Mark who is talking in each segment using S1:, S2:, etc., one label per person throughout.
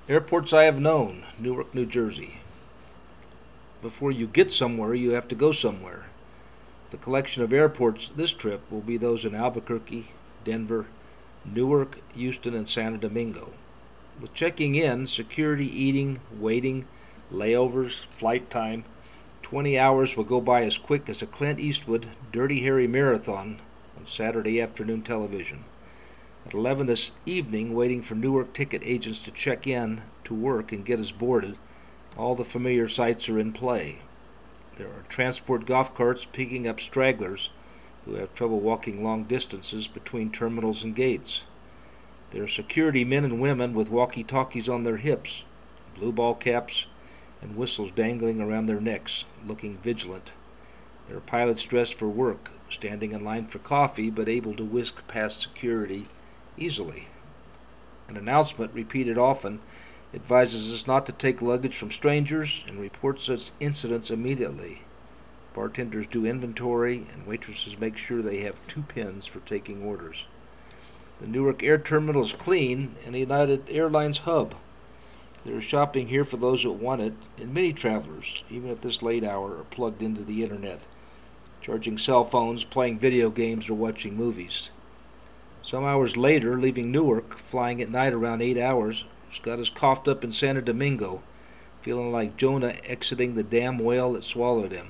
S1: Airports I have known, Newark, New Jersey. Before you get somewhere, you have to go somewhere. The collection of airports this trip will be those in Albuquerque, Denver, Newark, Houston, and Santo Domingo. With checking in, security, eating, waiting, layovers, flight time, 20 hours will go by as quick as a Clint Eastwood Dirty Harry marathon on Saturday afternoon television. At 11 this evening, waiting for Newark ticket agents to check in to work and get us boarded, all the familiar sights are in play. There are transport golf carts picking up stragglers who have trouble walking long distances between terminals and gates. There are security men and women with walkie-talkies on their hips, blue ball caps, and whistles dangling around their necks, looking vigilant. There are pilots dressed for work, standing in line for coffee, but able to whisk past security easily. An announcement, repeated often, advises us not to take luggage from strangers and reports such incidents immediately. Bartenders do inventory, and waitresses make sure they have 2 pens for taking orders. The Newark Air Terminal is clean and a United Airlines hub. There is shopping here for those that want it, and many travelers, even at this late hour, are plugged into the internet, charging cell phones, playing video games, or watching movies. Some hours later, leaving Newark, flying at night around 8 hours, Scott is coughed up in Santo Domingo, feeling like Jonah exiting the damn whale that swallowed him.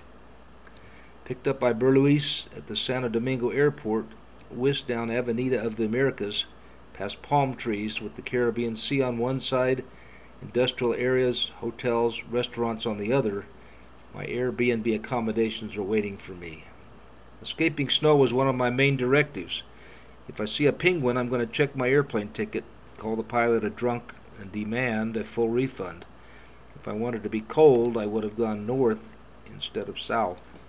S1: Picked up by Berluis at the Santo Domingo airport, whisked down Avenida of the Americas, past palm trees with the Caribbean Sea on one side, industrial areas, hotels, restaurants on the other, my Airbnb accommodations are waiting for me. Escaping snow was one of my main directives. If I see a penguin, I'm going to check my airplane ticket, call the pilot a drunk, and demand a full refund. If I wanted to be cold, I would have gone north instead of south.